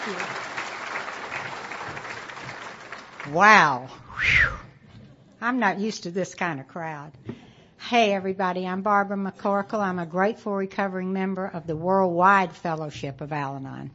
you. Wow. Whew. I'm not used to this kind of crowd. Hey, everybody. I'm Barbara McCorkle. I'm a grateful recovering member of the Worldwide Fellowship of Al-Anon.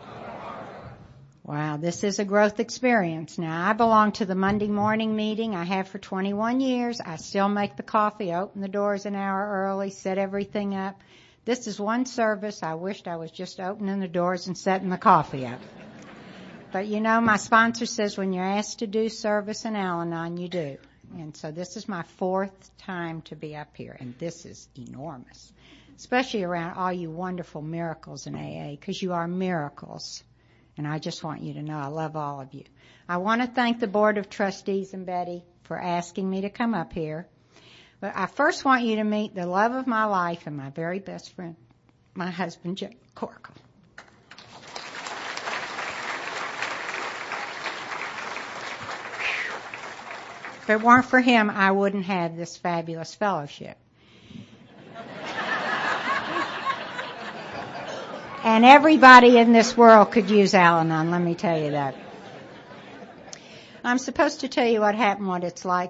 Wow, this is a growth experience. Now, I belong to the Monday morning meeting. I have for 21 years. I still make the coffee, open the doors an hour early, set everything up. This is one service I wished I was just opening the doors and setting the coffee up. But you know, my sponsor says when you're asked to do service in Al-Anon, you do. And so this is my 4th time to be up here, and this is enormous, especially around all you wonderful miracles in AA, because you are miracles. And I just want you to know I love all of you. I want to thank the Board of Trustees and Betty for asking me to come up here. But I first want you to meet the love of my life and my very best friend, my husband, Jim Corkle. If it weren't for him, I wouldn't have this fabulous fellowship. And everybody in this world could use Al-Anon, let me tell you that. I'm supposed to tell you what happened, what it's like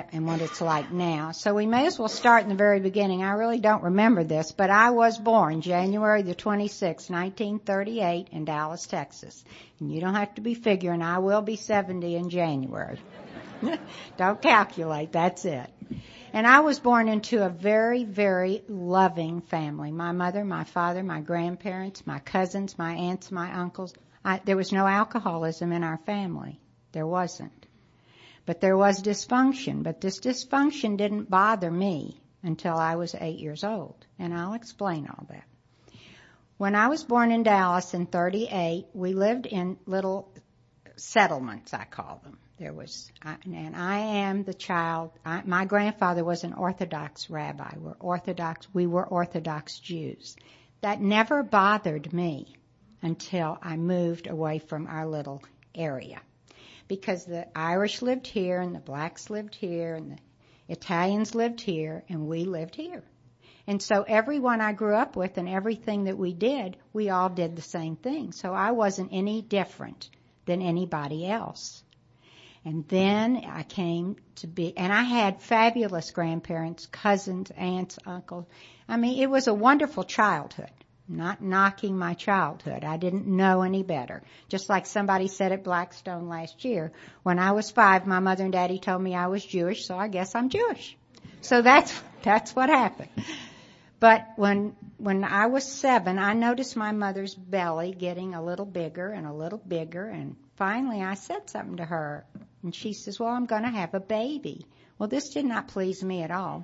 now. So we may as well start in the very beginning. I really don't remember this, but I was born January the 26th, 1938 in Dallas, Texas. And you don't have to be figuring, I will be 70 in January. Don't calculate, that's it. And I was born into a very, very loving family. My mother, my father, my grandparents, my cousins, my aunts, my uncles. There was no alcoholism in our family. There wasn't. But there was dysfunction. But this dysfunction didn't bother me until I was 8 years old. And I'll explain all that. When I was born in Dallas in 38, we lived in little settlements, I call them. And I am the child. My grandfather was an Orthodox rabbi. We were Orthodox Jews. That never bothered me until I moved away from our little area. Because the Irish lived here, and the blacks lived here, and the Italians lived here, and we lived here. And so everyone I grew up with and everything that we did, we all did the same thing. So I wasn't any different than anybody else. And then I came to be, and I had fabulous grandparents, cousins, aunts, uncles. I mean, it was a wonderful childhood. Not knocking my childhood. I didn't know any better. Just like somebody said at Blackstone last year, when I was 5, my mother and daddy told me I was Jewish, so I guess I'm Jewish. So that's what happened. But when I was 7, I noticed my mother's belly getting a little bigger, and finally I said something to her. And she says, well, I'm going to have a baby. Well, this did not please me at all.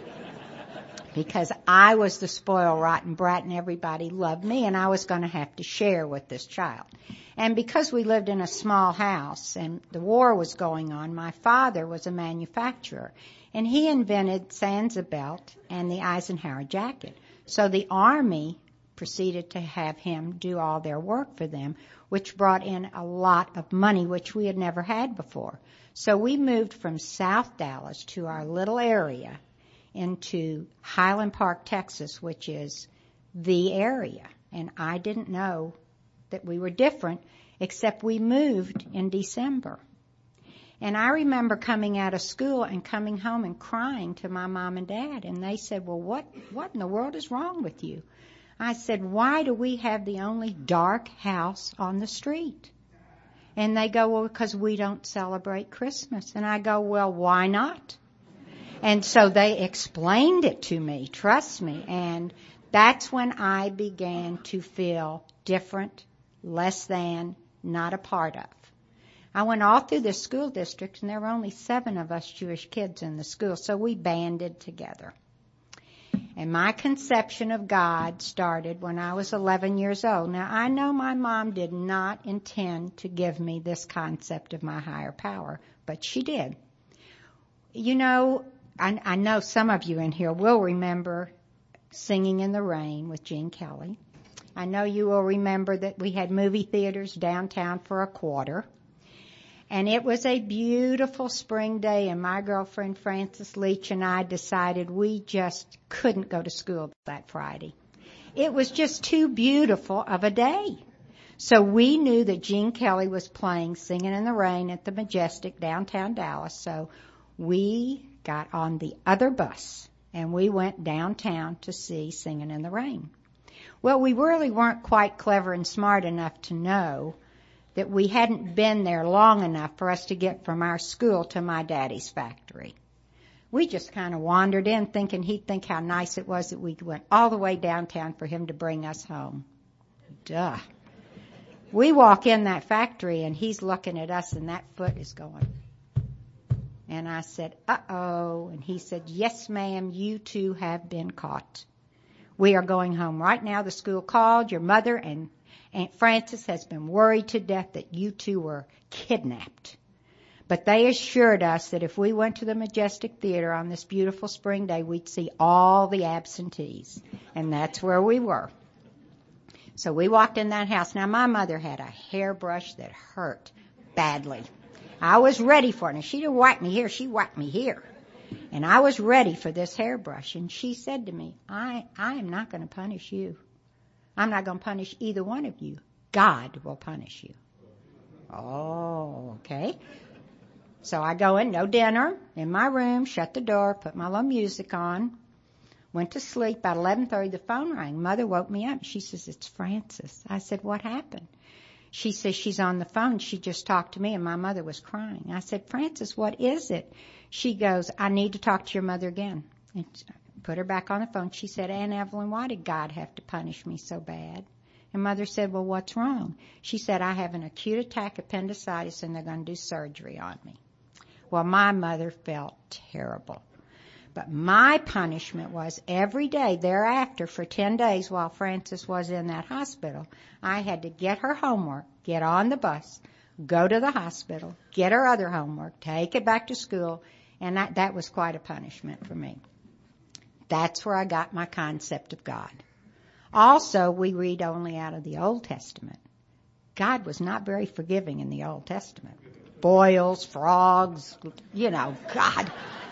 Because I was the spoiled, rotten brat and everybody loved me, and I was going to have to share with this child. And because we lived in a small house and the war was going on, my father was a manufacturer. And he invented Sansabelt and the Eisenhower jacket. So the Army proceeded to have him do all their work for them, which brought in a lot of money, which we had never had before. So we moved from South Dallas to our little area into Highland Park, Texas, which is the area. And I didn't know that we were different, except we moved in December. And I remember coming out of school and coming home and crying to my mom and dad. And they said, well, what in the world is wrong with you? I said, why do we have the only dark house on the street? And they go, well, because we don't celebrate Christmas. And I go, well, why not? And so they explained it to me, trust me. And that's when I began to feel different, less than, not a part of. I went all through the school district, and there were only 7 of us Jewish kids in the school, so we banded together. And my conception of God started when I was 11 years old. Now, I know my mom did not intend to give me this concept of my higher power, but she did. You know, I know some of you in here will remember Singing in the Rain with Gene Kelly. I know you will remember that we had movie theaters downtown for a quarter. And it was a beautiful spring day, and my girlfriend Frances Leach and I decided we just couldn't go to school that Friday. It was just too beautiful of a day. So we knew that Gene Kelly was playing Singing in the Rain at the Majestic downtown Dallas. So we got on the other bus and we went downtown to see Singing in the Rain. Well, we really weren't quite clever and smart enough to know that we hadn't been there long enough for us to get from our school to my daddy's factory. We just kind of wandered in thinking he'd think how nice it was that we went all the way downtown for him to bring us home. Duh. We walk in that factory and he's looking at us and that foot is going. And I said, uh-oh. And he said, yes, ma'am, you two have been caught. We are going home right now. The school called. Your mother and Aunt Frances has been worried to death that you two were kidnapped. But they assured us that if we went to the Majestic Theater on this beautiful spring day, we'd see all the absentees. And that's where we were. So we walked in that house. Now, my mother had a hairbrush that hurt badly. I was ready for it. And she didn't whack me here. She whacked me here. And I was ready for this hairbrush. And she said to me, I am not going to punish you. I'm not going to punish either one of you. God will punish you. Oh, okay. So I go in, no dinner, in my room, shut the door, put my little music on, went to sleep. About 11:30, the phone rang. Mother woke me up. She says, it's Frances. I said, what happened? She says, she's on the phone. She just talked to me, and my mother was crying. I said, Frances, what is it? She goes, I need to talk to your mother again. And put her back on the phone. She said, Aunt Evelyn, why did God have to punish me so bad? And Mother said, well, what's wrong? She said, I have an acute attack appendicitis, and they're going to do surgery on me. Well, my mother felt terrible. But my punishment was every day thereafter for 10 days while Frances was in that hospital, I had to get her homework, get on the bus, go to the hospital, get her other homework, take it back to school, and that was quite a punishment for me. That's where I got my concept of God. Also, we read only out of the Old Testament. God was not very forgiving in the Old Testament. Boils, frogs, God.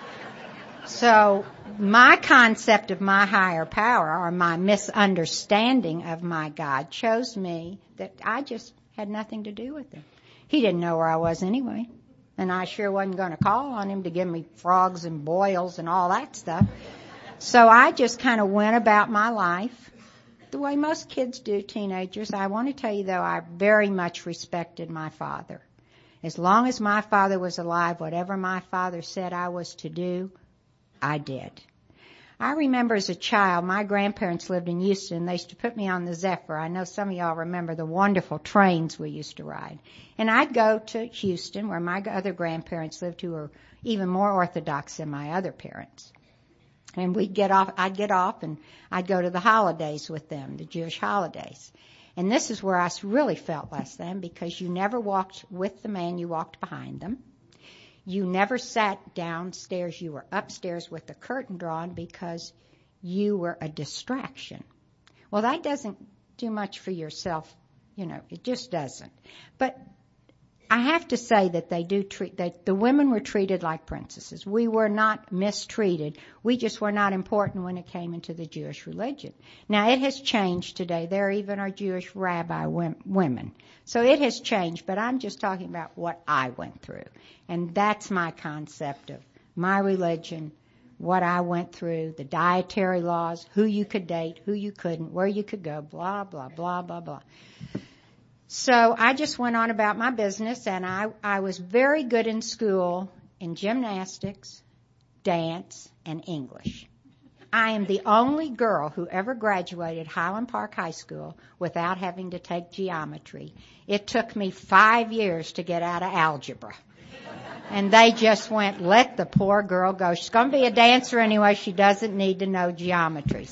So my concept of my higher power, or my misunderstanding of my God, shows me that I just had nothing to do with him. He didn't know where I was anyway. And I sure wasn't going to call on him to give me frogs and boils and all that stuff. So I just kind of went about my life the way most kids do, teenagers. I want to tell you, though, I very much respected my father. As long as my father was alive, whatever my father said I was to do, I did. I remember as a child, my grandparents lived in Houston. They used to put me on the Zephyr. I know some of y'all remember the wonderful trains we used to ride. And I'd go to Houston, where my other grandparents lived, who were even more Orthodox than my other parents. And I'd get off and I'd go to the holidays with them, the Jewish holidays. And this is where I really felt less than, because you never walked with the man, you walked behind them. You never sat downstairs, you were upstairs with the curtain drawn because you were a distraction. Well, that doesn't do much for yourself, it just doesn't. But I have to say that the women were treated like princesses. We were not mistreated. We just were not important when it came into the Jewish religion. Now, it has changed today. There even are Jewish rabbi women. So it has changed, but I'm just talking about what I went through. And that's my concept of my religion, what I went through, the dietary laws, who you could date, who you couldn't, where you could go, blah, blah, blah, blah, blah. So I just went on about my business, and I was very good in school in gymnastics, dance, and English. I am the only girl who ever graduated Highland Park High School without having to take geometry. It took me 5 years to get out of algebra. And they just went, let the poor girl go. She's going to be a dancer anyway. She doesn't need to know geometry.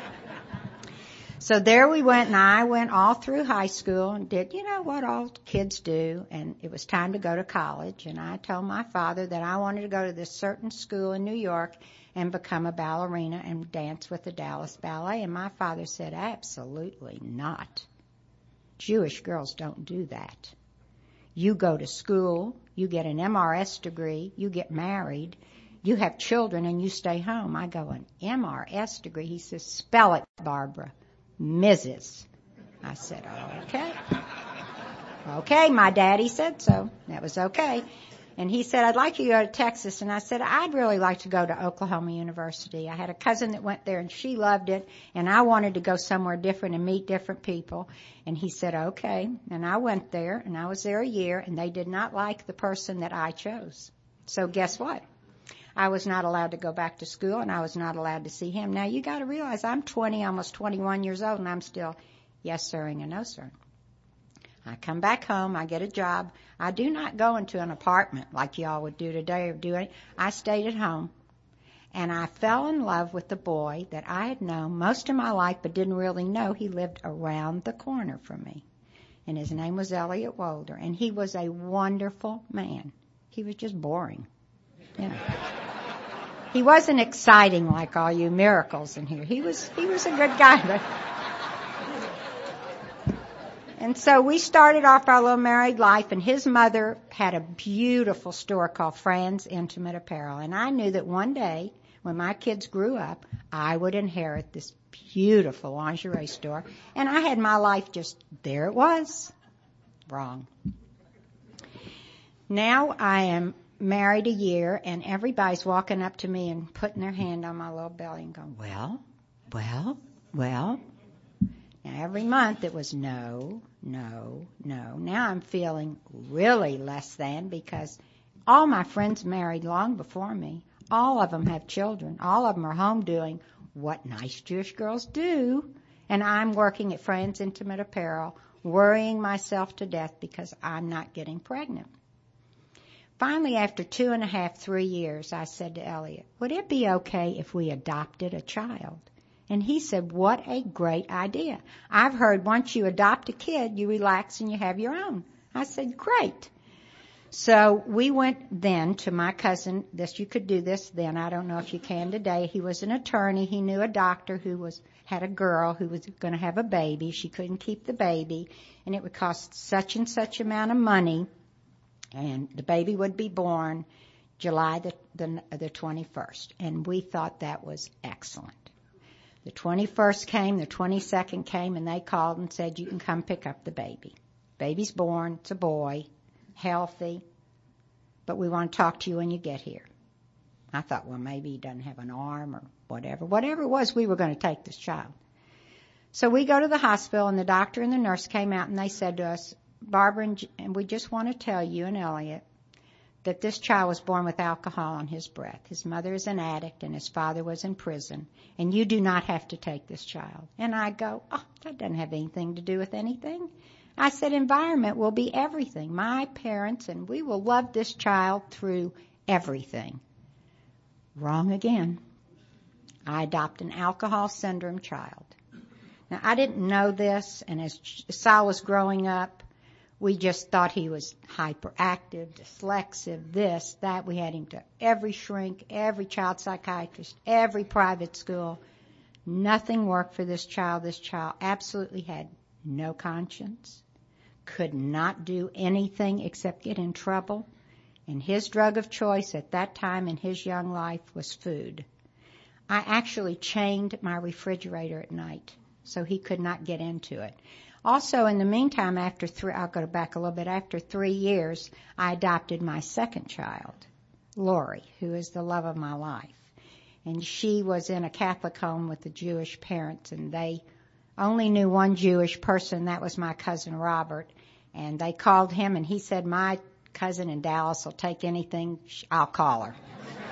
So there we went, and I went all through high school and did, what all kids do, and it was time to go to college. And I told my father that I wanted to go to this certain school in New York and become a ballerina and dance with the Dallas Ballet. And my father said, absolutely not. Jewish girls don't do that. You go to school, you get an MRS degree, you get married, you have children, and you stay home. I go, an MRS degree? He says, spell it, Barbara. Mrs. I said, okay. Okay, my daddy said so. That was okay. And he said, I'd like you to go to Texas. And I said, I'd really like to go to Oklahoma University. I had a cousin that went there and she loved it. And I wanted to go somewhere different and meet different people. And he said, okay. And I went there and I was there a year and they did not like the person that I chose. So guess what? I was not allowed to go back to school and I was not allowed to see him. Now you got to realize I'm 20, almost 21 years old and I'm still yes sirring and no sirring. I come back home, I get a job. I do not go into an apartment like y'all would do today or do anything. I stayed at home. And I fell in love with the boy that I had known most of my life but didn't really know he lived around the corner from me. And his name was Elliot Wolder. And he was a wonderful man. He was just boring. Yeah. He wasn't exciting like all you miracles in here. He was a good guy, but... And so we started off our little married life, and his mother had a beautiful store called Fran's Intimate Apparel. And I knew that one day, when my kids grew up, I would inherit this beautiful lingerie store. And I had my life just, there it was. Wrong. Now I am married a year, and everybody's walking up to me and putting their hand on my little belly and going, well. Now, every month it was no. Now I'm feeling really less than because all my friends married long before me. All of them have children. All of them are home doing what nice Jewish girls do. And I'm working at Fran's Intimate Apparel, worrying myself to death because I'm not getting pregnant. Finally, after 2.5, 3 years, I said to Elliot, would it be okay if we adopted a child? And he said, what a great idea. I've heard once you adopt a kid, you relax and you have your own. I said, great. So we went then to my cousin. You could do this then. I don't know if you can today. He was an attorney. He knew a doctor who had a girl who was going to have a baby. She couldn't keep the baby, and it would cost such and such amount of money, and the baby would be born July the 21st. And we thought that was excellent. The 21st came, the 22nd came, and they called and said, you can come pick up the baby. Baby's born, it's a boy, healthy, but we want to talk to you when you get here. I thought, well, maybe he doesn't have an arm or whatever. Whatever it was, we were going to take this child. So we go to the hospital, and the doctor and the nurse came out, and they said to us, Barbara, and we just want to tell you and Elliot that this child was born with alcohol on his breath. His mother is an addict and his father was in prison, and you do not have to take this child. And I go, that doesn't have anything to do with anything. I said, environment will be everything. My parents, and we will love this child through everything. Wrong again. I adopt an alcohol syndrome child. Now, I didn't know this, and as Saul was growing up, we just thought he was hyperactive, dyslexic, this, that. We had him to every shrink, every child psychiatrist, every private school. Nothing worked for this child. This child absolutely had no conscience, could not do anything except get in trouble. And his drug of choice at that time in his young life was food. I actually chained my refrigerator at night so he could not get into it. Also, in the meantime, I'll go back a little bit, after 3 years, I adopted my second child, Lori, who is the love of my life. And she was in a Catholic home with the Jewish parents, and they only knew one Jewish person, that was my cousin Robert. And they called him, and he said, my cousin in Dallas will take anything, I'll call her.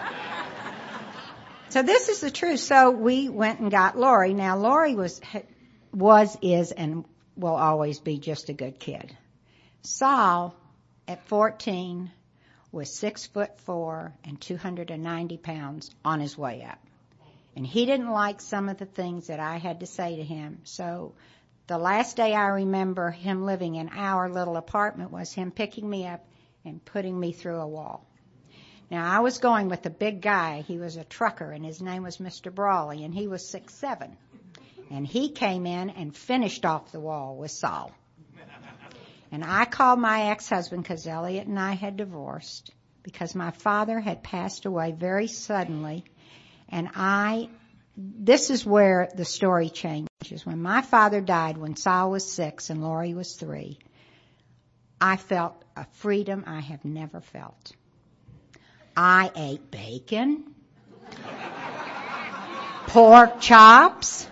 So this is the truth. So we went and got Lori. Now, Lori is, and will always be just a good kid. Saul, at 14, was 6'4" and 290 pounds on his way up. And he didn't like some of the things that I had to say to him. So the last day I remember him living in our little apartment was him picking me up and putting me through a wall. Now, I was going with a big guy. He was a trucker, and his name was Mr. Brawley, and he was 6'7". And he came in and finished off the wall with Saul. And I called my ex-husband because Elliot and I had divorced because my father had passed away very suddenly. And this is where the story changes. When my father died when Saul was 6 and Lori was 3, I felt a freedom I have never felt. I ate bacon, pork chops.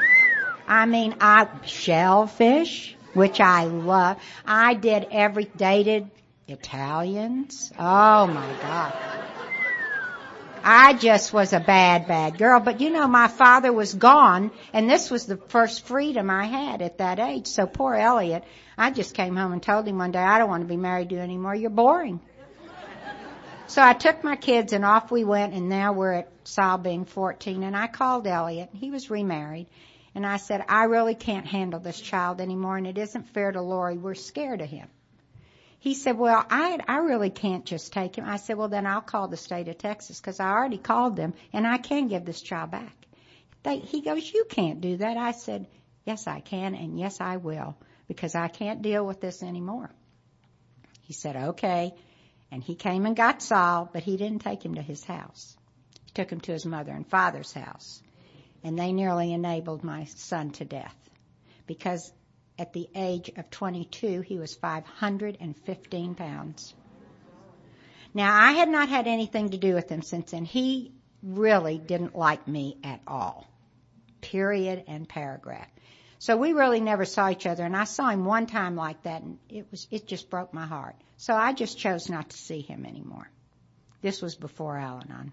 Shellfish, which I love. I dated Italians. Oh my God. I just was a bad girl. But my father was gone, and this was the first freedom I had at that age. So poor Elliot, I just came home and told him one day, I don't want to be married to you anymore. You're boring. So I took my kids and off we went, and now we're at Sal being 14, and I called Elliot. He was remarried. And I said, I really can't handle this child anymore, and it isn't fair to Lori. We're scared of him. He said, well, I really can't just take him. I said, well, then I'll call the state of Texas, because I already called them, and I can give this child back. He goes, you can't do that. I said, yes, I can, and yes, I will, because I can't deal with this anymore. He said, okay. And he came and got Saul, but he didn't take him to his house. He took him to his mother and father's house. And they nearly enabled my son to death, because at the age of 22, he was 515 pounds. Now, I had not had anything to do with him since then. He really didn't like me at all, period and paragraph. So we really never saw each other, and I saw him one time like that, and it just broke my heart. So I just chose not to see him anymore. This was before Al-Anon.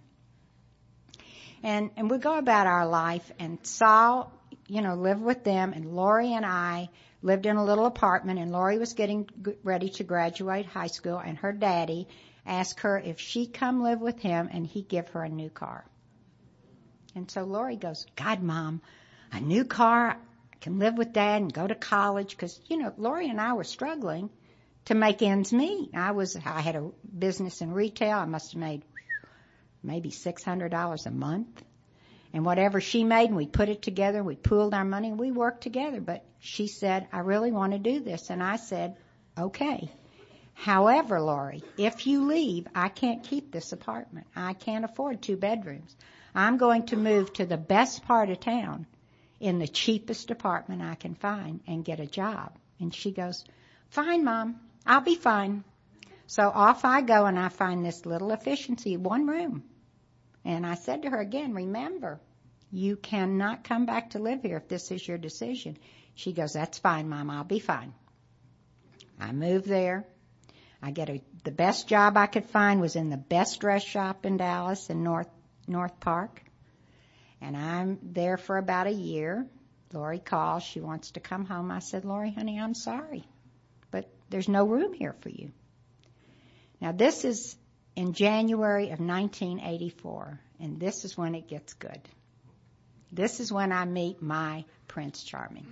And we go about our life, and Saul, lived with them, and Lori and I lived in a little apartment, and Lori was getting ready to graduate high school, and her daddy asked her if she'd come live with him, and he'd give her a new car. And so Lori goes, God, Mom, a new car, I can live with Dad and go to college, because, Lori and I were struggling to make ends meet. I had a business in retail. I must have made maybe $600 a month. And whatever she made, and we put it together, we pooled our money, and we worked together. But she said, I really want to do this. And I said, okay. However, Lori, if you leave, I can't keep this apartment. I can't afford 2 bedrooms. I'm going to move to the best part of town in the cheapest apartment I can find and get a job. And she goes, fine, Mom, I'll be fine. So off I go, and I find this little efficiency, 1 room. And I said to her again, remember, you cannot come back to live here if this is your decision. She goes, that's fine, Mom, I'll be fine. I move there. I get the best job I could find was in the best dress shop in Dallas in North Park. And I'm there for about a year. Lori calls. She wants to come home. I said, Lori, honey, I'm sorry, but there's no room here for you. Now, this is in January of 1984, and this is when it gets good. This is when I meet my Prince Charming.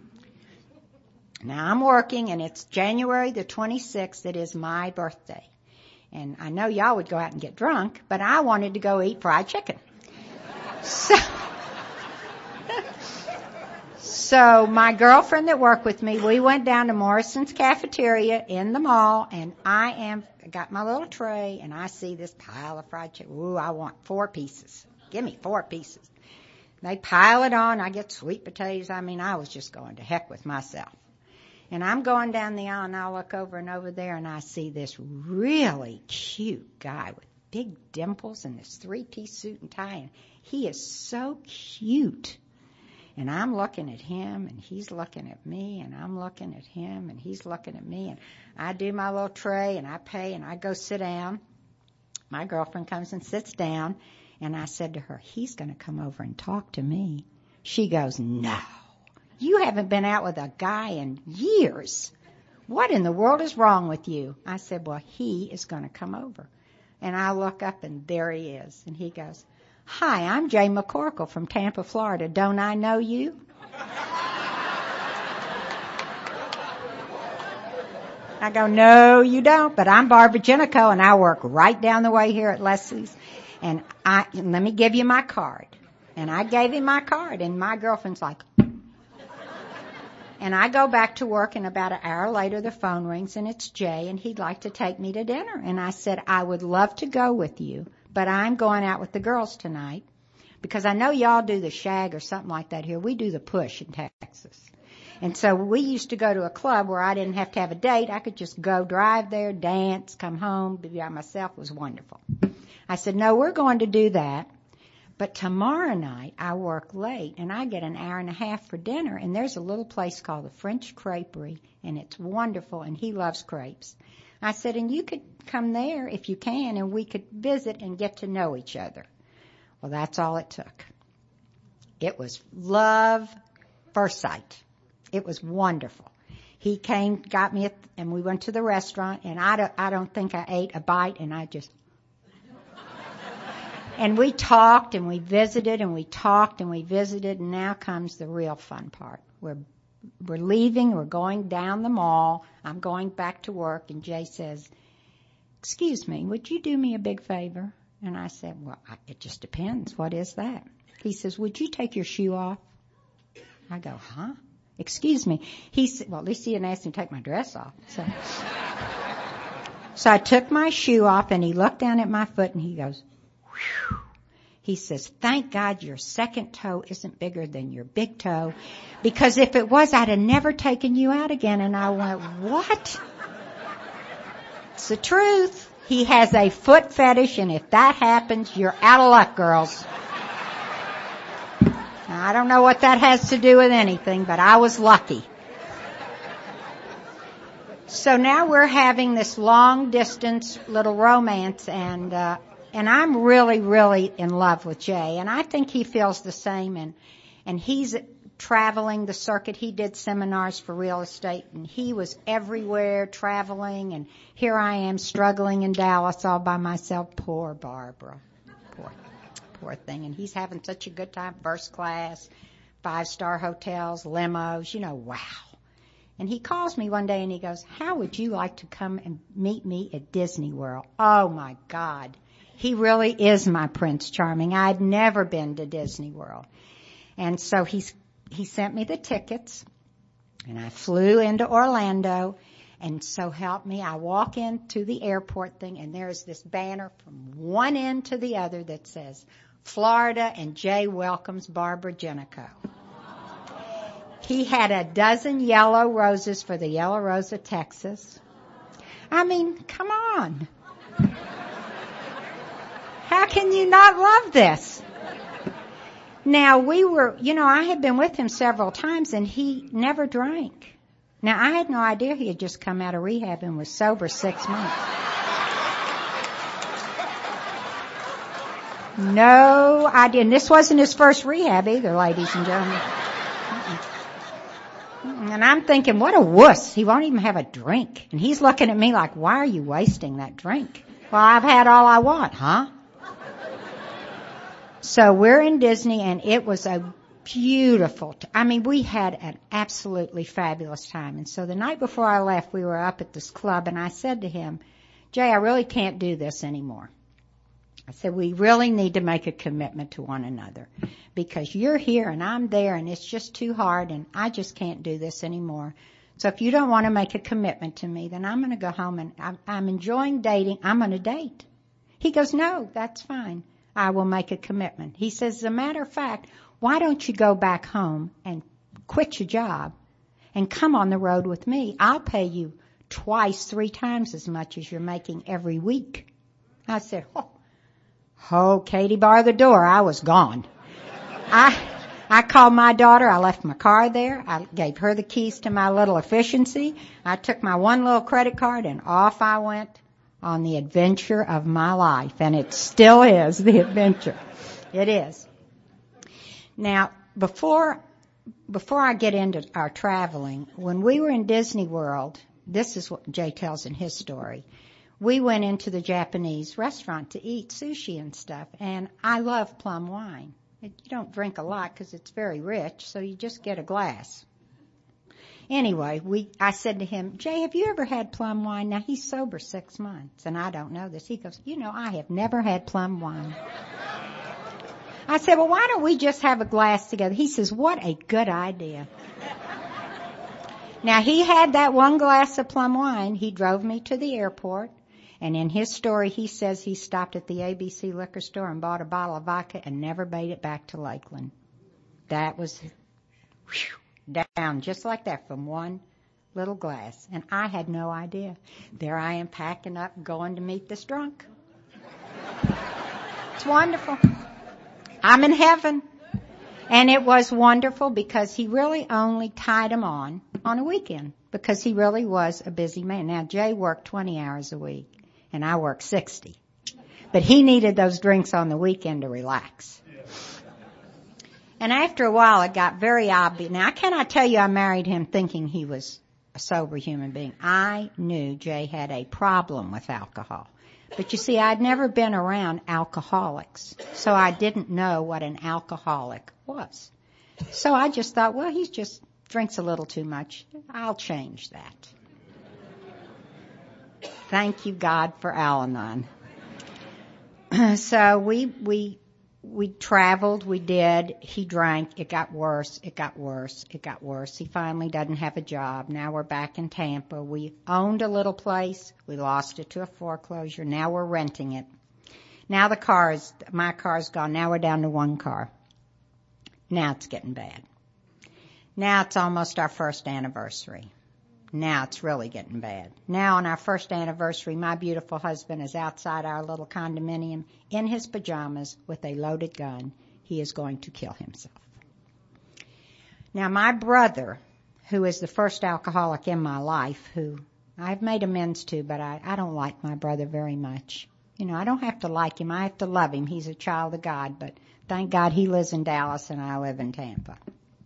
Now, I'm working, and it's January the 26th. It is my birthday. And I know y'all would go out and get drunk, but I wanted to go eat fried chicken. So my girlfriend that worked with me, we went down to Morrison's Cafeteria in the mall, and I got my little tray, and I see this pile of fried chicken. Ooh, I want 4 pieces. Give me 4 pieces. They pile it on. I get sweet potatoes. I was just going to heck with myself. And I'm going down the aisle, and I look over and over there, and I see this really cute guy with big dimples and this 3-piece suit and tie, and he is so cute. And I'm looking at him, and he's looking at me, and I'm looking at him, and he's looking at me. And I do my little tray, and I pay, and I go sit down. My girlfriend comes and sits down, and I said to her, he's going to come over and talk to me. She goes, no, you haven't been out with a guy in years. What in the world is wrong with you? I said, well, he is going to come over. And I look up, and there he is. And he goes, hi, I'm Jay McCorkle from Tampa, Florida. Don't I know you? I go, no, you don't, but I'm Barbara Jenico, and I work right down the way here at Leslie's. And let me give you my card. And I gave him my card, and my girlfriend's like, and I go back to work, and about an hour later the phone rings, and it's Jay, and he'd like to take me to dinner. And I said, I would love to go with you, but I'm going out with the girls tonight because I know y'all do the shag or something like that here. We do the push in Texas. And so we used to go to a club where I didn't have to have a date. I could just go drive there, dance, come home, be by myself. It was wonderful. I said, no, we're going to do that. But tomorrow night I work late and I get an hour and a half for dinner. And there's a little place called the French Creperie and it's wonderful and he loves crepes. I said, and you could come there if you can and we could visit and get to know each other. Well, that's all it took. It was love first sight. It was wonderful. He came, got me, and we went to the restaurant, and I don't think I ate a bite, and and we talked, and we visited, and we talked, and we visited, and now comes the real fun part. We're leaving, we're going down the mall, I'm going back to work, and Jay says, excuse me, would you do me a big favor? And I said, well, it just depends. What is that? He says, would you take your shoe off? I go, huh? Excuse me. He said, well, at least he didn't ask me to take my dress off. So I took my shoe off and he looked down at my foot and he goes, whew. He says, thank God your second toe isn't bigger than your big toe, because if it was, I'd have never taken you out again. And I went, what? It's the truth. He has a foot fetish, and if that happens, you're out of luck, girls. Now, I don't know what that has to do with anything, but I was lucky. So now we're having this long distance little romance, and I'm really, really in love with Jay, and I think he feels the same, and he's traveling the circuit. He did seminars for real estate, and he was everywhere traveling, and here I am struggling in Dallas all by myself. Poor Barbara. Poor thing. And he's having such a good time, first class, 5-star hotels, limos, wow. And he calls me one day and he goes, how would you like to come and meet me at Disney World? Oh my God. He really is my Prince Charming. I'd never been to Disney World. And so he sent me the tickets and I flew into Orlando. And so help me, I walk into the airport thing and there's this banner from one end to the other that says, Florida and Jay welcomes Barbara Jenico. He had a dozen yellow roses for the Yellow Rose of Texas. I mean, come on. How can you not love this? Now I had been with him several times and he never drank. Now I had no idea he had just come out of rehab and was sober 6 months. No idea. And this wasn't his first rehab either, ladies and gentlemen. And I'm thinking, what a wuss. He won't even have a drink. And he's looking at me like, why are you wasting that drink? Well, I've had all I want, huh? So we're in Disney and it was a beautiful, we had an absolutely fabulous time. And so the night before I left, we were up at this club and I said to him, Jay, I really can't do this anymore. I said, we really need to make a commitment to one another because you're here and I'm there and it's just too hard and I just can't do this anymore. So if you don't want to make a commitment to me, then I'm going to go home and I'm enjoying dating. I'm going to date. He goes, no, that's fine. I will make a commitment. He says, as a matter of fact, why don't you go back home and quit your job and come on the road with me? I'll pay you 2x, 3 times as much as you're making every week. I said, oh, Katie, bar the door. I was gone. I called my daughter. I left my car there. I gave her the keys to my little efficiency. I took my one little credit card and off I went on the adventure of my life. And it still is the adventure. It is. Now, before I get into our traveling, when we were in Disney World, this is what Jay tells in his story. We went into the Japanese restaurant to eat sushi and stuff, and I love plum wine. You don't drink a lot because it's very rich, so you just get a glass. Anyway, I said to him, Jay, have you ever had plum wine? Now, he's sober 6 months, and I don't know this. He goes, I have never had plum wine. I said, well, why don't we just have a glass together? He says, what a good idea. Now, he had that one glass of plum wine. He drove me to the airport. And in his story, he says he stopped at the ABC liquor store and bought a bottle of vodka and never made it back to Lakeland. That was down just like that from one little glass. And I had no idea. There I am packing up, going to meet this drunk. It's wonderful. I'm in heaven. And it was wonderful because he really only tied him on a weekend because he really was a busy man. Now, Jay worked 20 hours a week, and I worked 60. But he needed those drinks on the weekend to relax. And after a while, it got very obvious. Now, I cannot tell you I married him thinking he was a sober human being. I knew Jay had a problem with alcohol. But you see, I'd never been around alcoholics, so I didn't know what an alcoholic was. So I just thought, well, he just drinks a little too much. I'll change that. Thank you, God, for Al-Anon. So we traveled, we did. He drank. It got worse. It got worse. It got worse. He finally doesn't have a job. Now we're back in Tampa. We owned a little place. We lost it to a foreclosure. Now we're renting it. Now my car's gone. Now we're down to one car. Now it's getting bad. Now it's almost our first anniversary. Now it's really getting bad. Now on our first anniversary, my beautiful husband is outside our little condominium in his pajamas with a loaded gun. He is going to kill himself. Now my brother, who is the first alcoholic in my life, who I've made amends to, but I don't like my brother very much. You know, I don't have to like him. I have to love him. He's a child of God, but thank God he lives in Dallas and I live in Tampa.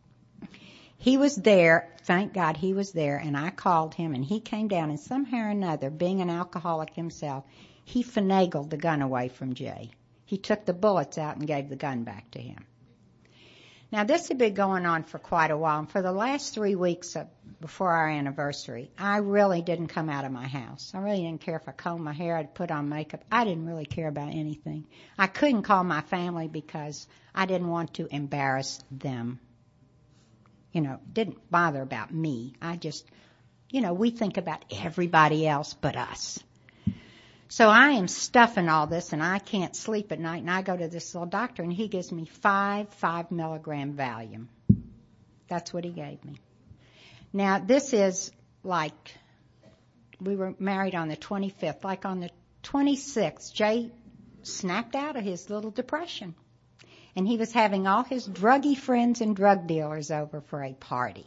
He was there, thank God he was there, and I called him, and he came down, and somehow or another, being an alcoholic himself, he finagled the gun away from Jay. He took the bullets out and gave the gun back to him. Now, this had been going on for quite a while, and for the last 3 weeks before our anniversary, I really didn't come out of my house. I really didn't care if I combed my hair, I'd put on makeup. I didn't really care about anything. I couldn't call my family because I didn't want to embarrass them. You know, didn't bother about me. I just, we think about everybody else but us. So I am stuffing all this, and I can't sleep at night, and I go to this little doctor, and he gives me 5 milligram Valium. That's what he gave me. Now, this is like, we were married on the 25th. Like on the 26th, Jay snapped out of his little depression. And he was having all his druggy friends and drug dealers over for a party.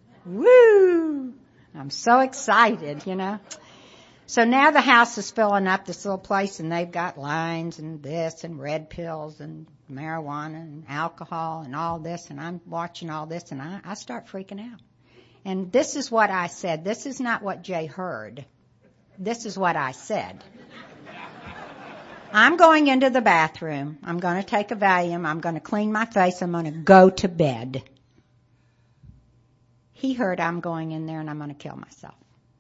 Woo! I'm so excited, So now the house is filling up, this little place, and they've got lines and this and red pills and marijuana and alcohol and all this, and I'm watching all this, and I start freaking out. And this is what I said. This is not what Jay heard. This is what I said. I'm going into the bathroom. I'm going to take a Valium. I'm going to clean my face. I'm going to go to bed. He heard I'm going in there and I'm going to kill myself.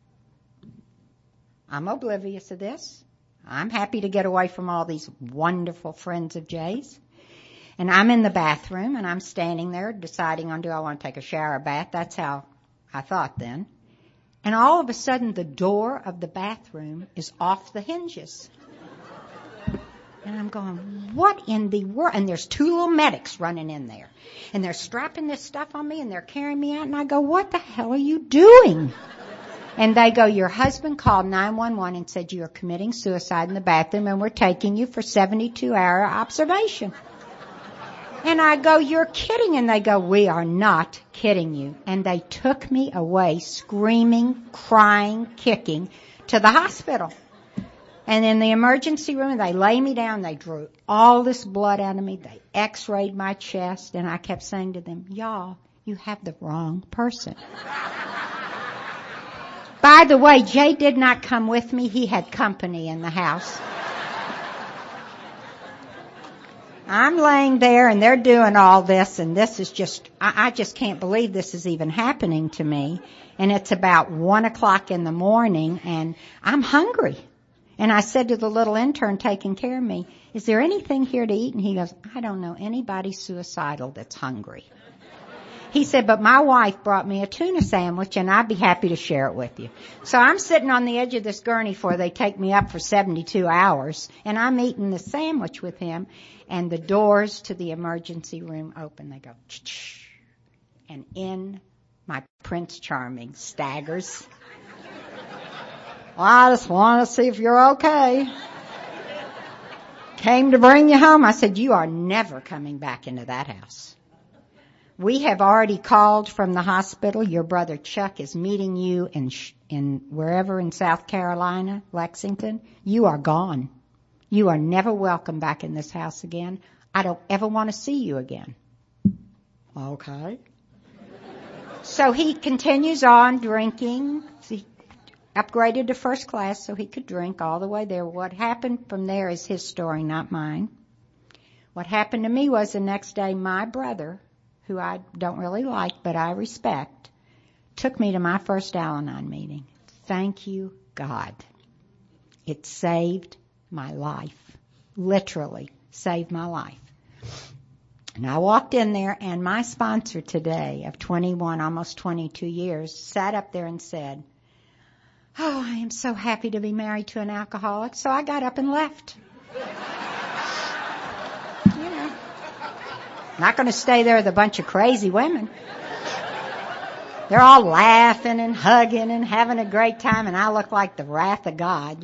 I'm oblivious of this. I'm happy to get away from all these wonderful friends of Jay's. And I'm in the bathroom and I'm standing there deciding on do I want to take a shower or bath. That's how I thought then. And all of a sudden the door of the bathroom is off the hinges. And I'm going, what in the world? And there's 2 little medics running in there. And they're strapping this stuff on me and they're carrying me out. And I go, what the hell are you doing? And they go, your husband called 911 and said you are committing suicide in the bathroom and we're taking you for 72-hour observation. And I go, you're kidding. And they go, we are not kidding you. And they took me away screaming, crying, kicking to the hospital. And in the emergency room, they lay me down. They drew all this blood out of me. They x-rayed my chest. And I kept saying to them, y'all, you have the wrong person. By the way, Jay did not come with me. He had company in the house. I'm laying there and they're doing all this. And this is just, I just can't believe this is even happening to me. And it's about 1 o'clock in the morning and I'm hungry. And I said to the little intern taking care of me, is there anything here to eat? And he goes, I don't know anybody suicidal that's hungry. He said, but my wife brought me a tuna sandwich and I'd be happy to share it with you. So I'm sitting on the edge of this gurney before they take me up for 72 hours and I'm eating the sandwich with him and the doors to the emergency room open. They go, ch-ch, and in my Prince Charming staggers. Well, I just want to see if you're okay. Came to bring you home. I said, you are never coming back into that house. We have already called from the hospital. Your brother Chuck is meeting you in wherever in South Carolina, Lexington. You are gone. You are never welcome back in this house again. I don't ever want to see you again. Okay. So he continues on drinking. He upgraded to first class so he could drink all the way there. What happened from there is his story, not mine. What happened to me was the next day my brother, who I don't really like, but I respect, took me to my first Al-Anon meeting. Thank you, God. It saved my life. Literally saved my life. And I walked in there, and my sponsor today of 21, almost 22 years, sat up there and said, oh, I am so happy to be married to an alcoholic. So I got up and left. Not going to stay there with a bunch of crazy women. They're all laughing and hugging and having a great time, and I look like the wrath of God,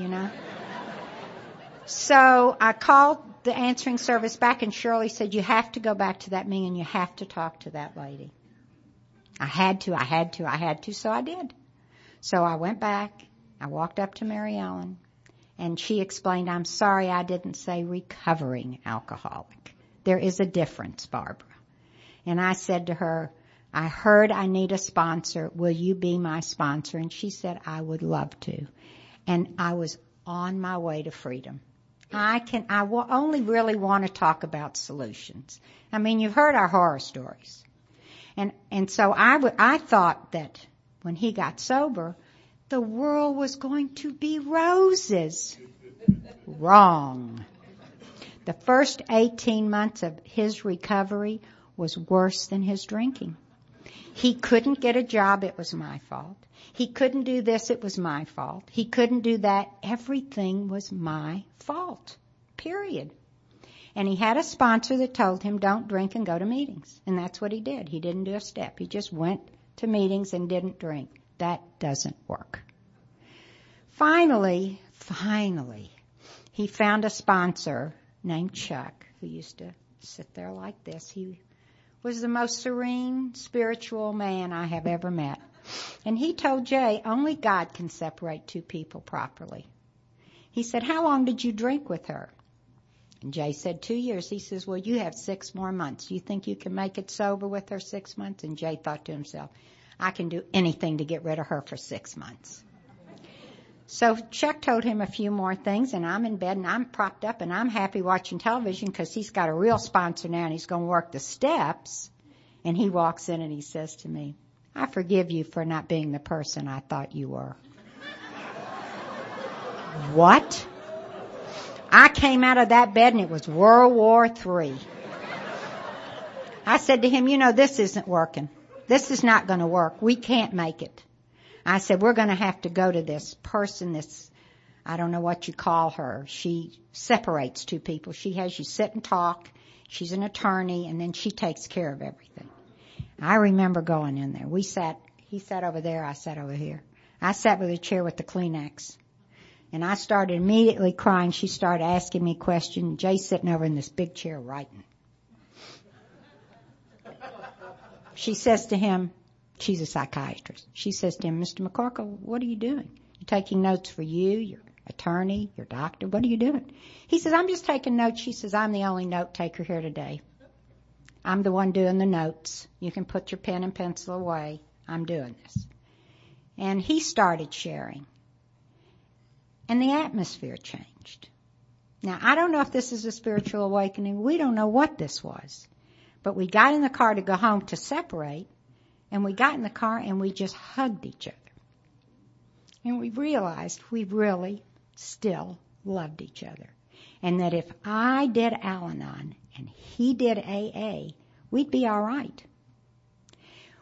So I called the answering service back, and Shirley said, you have to go back to that meeting. You have to talk to that lady. I had to, so I did. So I went back. I walked up to Mary Ellen, and she explained, I'm sorry I didn't say recovering alcoholic. There is a difference, Barbara. And I said to her, I heard I need a sponsor. Will you be my sponsor? And she said, I would love to. And I was on my way to freedom. I will only really want to talk about solutions. I mean, you've heard our horror stories. And so I thought that when he got sober, the world was going to be roses. Wrong. The first 18 months of his recovery was worse than his drinking. He couldn't get a job, it was my fault. He couldn't do this, it was my fault. He couldn't do that, everything was my fault. Period. And he had a sponsor that told him, don't drink and go to meetings. And that's what he did. He didn't do a step. He just went to meetings and didn't drink. That doesn't work. Finally, he found a sponsor named Chuck, who used to sit there like this. He was the most serene, spiritual man I have ever met. And he told Jay, only God can separate two people properly. He said, how long did you drink with her? And Jay said 2 years. He says, well, you have 6 more months. You think you can make it sober with her 6 months? And Jay thought to himself, I can do anything to get rid of her for 6 months. So Chuck told him a few more things, and I'm in bed, and I'm propped up, and I'm happy watching television because he's got a real sponsor now, and he's going to work the steps. And he walks in, and he says to me, I forgive you for not being the person I thought you were. What? I came out of that bed, and it was World War III. I said to him, this isn't working. This is not going to work. We can't make it. I said, we're going to have to go to this person, I don't know what you call her. She separates two people. She has you sit and talk. She's an attorney, and then she takes care of everything. I remember going in there. He sat over there, I sat over here. I sat with a chair with the Kleenex. And I started immediately crying. She started asking me questions. Jay's sitting over in this big chair writing. She says to him, she's a psychiatrist. She says to him, Mr. McCorkle, what are you doing? You're taking notes for you, your attorney, your doctor. What are you doing? He says, I'm just taking notes. She says, I'm the only note taker here today. I'm the one doing the notes. You can put your pen and pencil away. I'm doing this. And he started sharing. And the atmosphere changed. Now, I don't know if this is a spiritual awakening. We don't know what this was. But we got in the car to go home to separate. And we got in the car and we just hugged each other. And we realized we really still loved each other. And that if I did Al-Anon and he did AA, we'd be all right.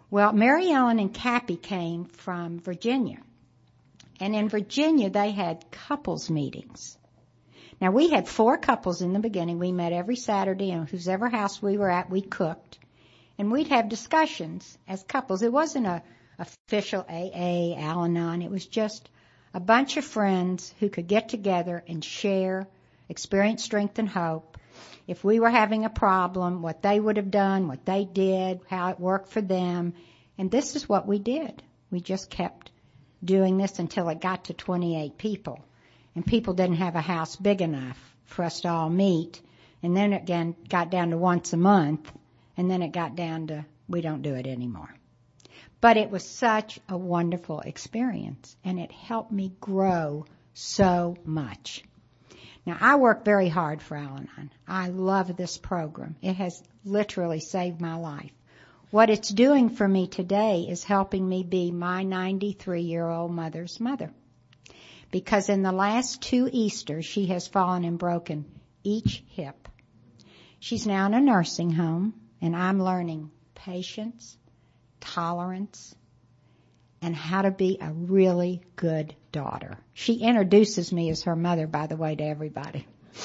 Well, Mary Ellen and Cappy came from Virginia. And in Virginia, they had couples meetings. Now, we had 4 couples in the beginning. We met every Saturday, and whoever house we were at, we cooked. And we'd have discussions as couples. It wasn't a official AA, Al-Anon. It was just a bunch of friends who could get together and share, experience strength and hope. If we were having a problem, what they would have done, what they did, how it worked for them. And this is what we did. We just kept doing this until it got to 28 people. And people didn't have a house big enough for us to all meet. And then again, got down to once a month. And then it got down to, we don't do it anymore. But it was such a wonderful experience. And it helped me grow so much. Now, I work very hard for Al-Anon. I love this program. It has literally saved my life. What it's doing for me today is helping me be my 93-year-old mother's mother. Because in the last 2 Easters, she has fallen and broken each hip. She's now in a nursing home, and I'm learning patience, tolerance, and how to be a really good daughter. She introduces me as her mother, by the way, to everybody.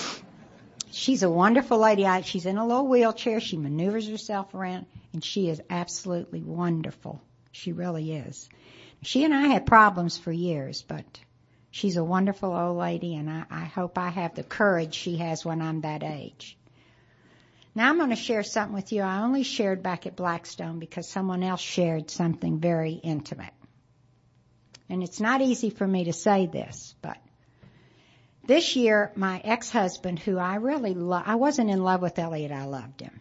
She's a wonderful lady. She's in a little wheelchair. She maneuvers herself around, and she is absolutely wonderful. She really is. She and I had problems for years, but she's a wonderful old lady, and I hope I have the courage she has when I'm that age. Now I'm going to share something with you I only shared back at Blackstone because someone else shared something very intimate. And it's not easy for me to say this, but this year, my ex-husband, who I really I wasn't in love with Elliot, I loved him.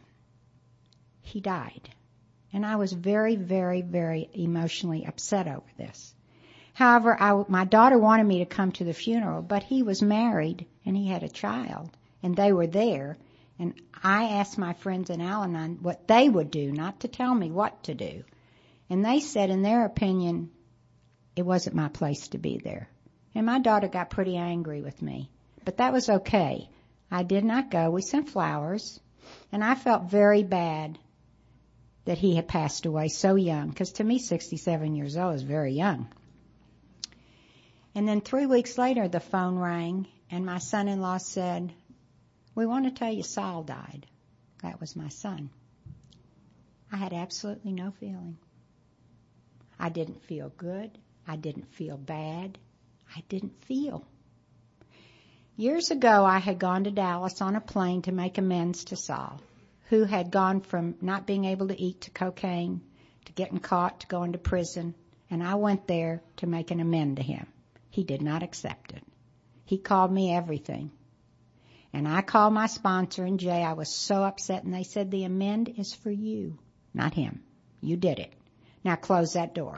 He died. And I was very, very, very emotionally upset over this. However, my daughter wanted me to come to the funeral, but he was married and he had a child, and they were there. And I asked my friends in Al-Anon what they would do, not to tell me what to do. And they said, in their opinion, it wasn't my place to be there. And my daughter got pretty angry with me. But that was okay. I did not go. We sent flowers. And I felt very bad that he had passed away so young. Because to me, 67 years old is very young. And then 3 weeks later, the phone rang. And my son-in-law said, "We want to tell you Saul died." That was my son. I had absolutely no feeling. I didn't feel good. I didn't feel bad. I didn't feel. Years ago, I had gone to Dallas on a plane to make amends to Saul, who had gone from not being able to eat to cocaine, to getting caught, to going to prison, and I went there to make an amend to him. He did not accept it. He called me everything. And I called my sponsor and Jay. I was so upset, and they said, "The amend is for you, not him. You did it. Now close that door."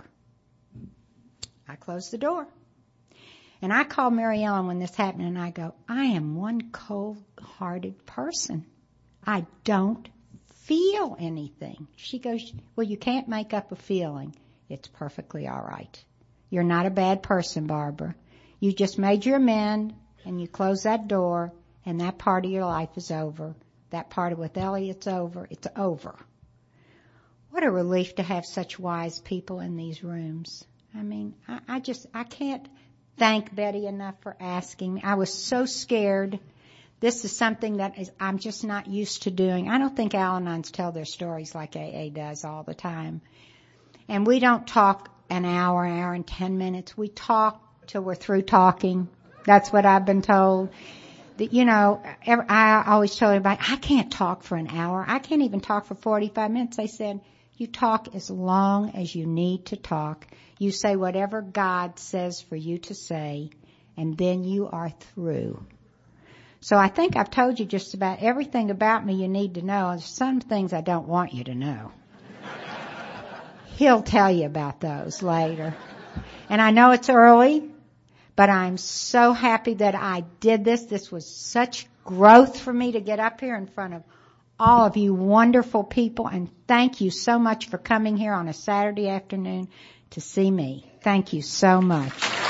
I closed the door. And I called Mary Ellen when this happened, and I go, "I am one cold-hearted person. I don't feel anything." She goes, "Well, you can't make up a feeling. It's perfectly all right. You're not a bad person, Barbara. You just made your amend, and you closed that door, and that part of your life is over. That part of with Elliot's over. It's over." What a relief to have such wise people in these rooms. I mean, I can't thank Betty enough for asking me. I was so scared. This is something that I'm just not used to doing. I don't think Al-Anons tell their stories like AA does all the time. And we don't talk an hour and 10 minutes. We talk till we're through talking. That's what I've been told. I always tell everybody, I can't talk for an hour. I can't even talk for 45 minutes. They said, you talk as long as you need to talk. You say whatever God says for you to say, and then you are through. So I think I've told you just about everything about me you need to know. There's some things I don't want you to know. He'll tell you about those later. And I know it's early, but I'm so happy that I did this. This was such growth for me to get up here in front of all of you wonderful people. And thank you so much for coming here on a Saturday afternoon to see me. Thank you so much.